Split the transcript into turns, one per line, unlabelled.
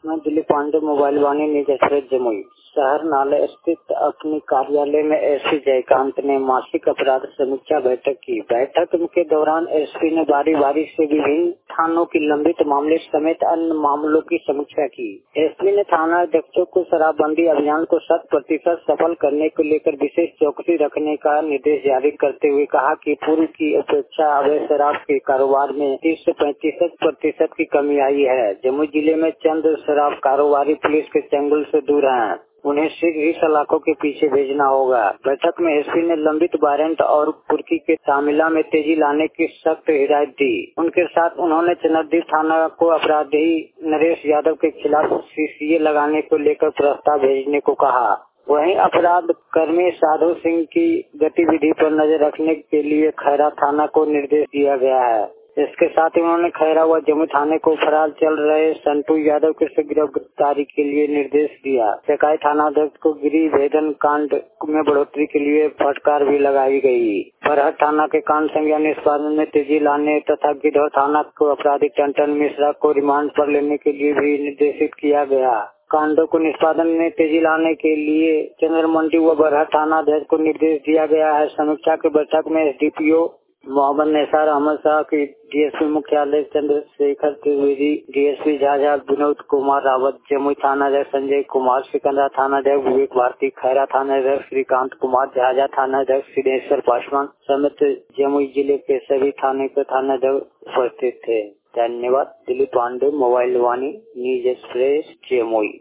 मैं दिलीप पांडे मोबाइल वाणी निज एक्सप्रेस जमुई शहर नाले स्थित अपने कार्यालय में एसपी जयकांत ने मासिक अपराध समीक्षा बैठक की। बैठक के दौरान एसपी ने बारी बारी से विभिन्न थानों की लंबित मामले समेत अन्य मामलों की समीक्षा की। एसपी ने थाना अध्यक्षों को शराबबंदी अभियान को 100% सफल करने को लेकर विशेष चौकसी रखने का निर्देश जारी करते हुए कहा कि पूर्व की अपेक्षा अवैध शराब के कारोबार में 30 से 35% की कमी आई है। जमुई जिले में चंद शराब कारोबारी पुलिस के चंगुल से दूर हैं, उन्हें शीघ्र ही सलाखों के पीछे भेजना होगा। बैठक में एसपी ने लंबित वारंट और कुर्की के तामिला में तेजी लाने की सख्त हिदायत दी। उनके साथ उन्होंने चनद्दी थाना को अपराधी नरेश यादव के खिलाफ सीसीए लगाने को लेकर प्रस्ताव भेजने को कहा। वहीं अपराध कर्मी साधु सिंह की गतिविधि पर नजर रखने के लिए खैरा थाना को निर्देश दिया गया है। इसके साथ ही उन्होंने खैरा व जमुई थाने को फरार चल रहे संटू यादव के गिरफ्तारी के लिए निर्देश दिया। सकाई थाना अध्यक्ष को गिरी भेदन कांड में बढ़ोतरी के लिए फटकार भी लगाई गई। बरहट थाना के कांड संज्ञान निष्पादन में तेजी लाने तथा गिद्धौर थाना को अपराधी टंटन मिश्रा को रिमांड पर लेने के लिए भी निर्देशित किया गया। कांडों को निष्पादन में तेजी लाने के लिए चंद्रमंडी व बरहट थाना अध्यक्ष को निर्देश दिया गया है। समीक्षा की बैठक में एसडीपीओ मोहम्मद निसार अहमद शाह की डीएसपी मुख्यालय चंद्रशेखर त्रिवेदी, डीएसपी झाझा विनोद कुमार रावत, जमुई थाना अध्यक्ष संजय कुमार, सिकंदरा थाना अध्यक्ष विवेक भारती, खैरा थाना अध्यक्ष श्रीकांत कुमार, झाझा थाना अध्यक्ष सिद्धेश्वर पासवान समेत जमुई जिले के सभी थाने के थाना अध्यक्ष उपस्थित थे। धन्यवाद। Dilip Pandey mobile Vani news express Jamui.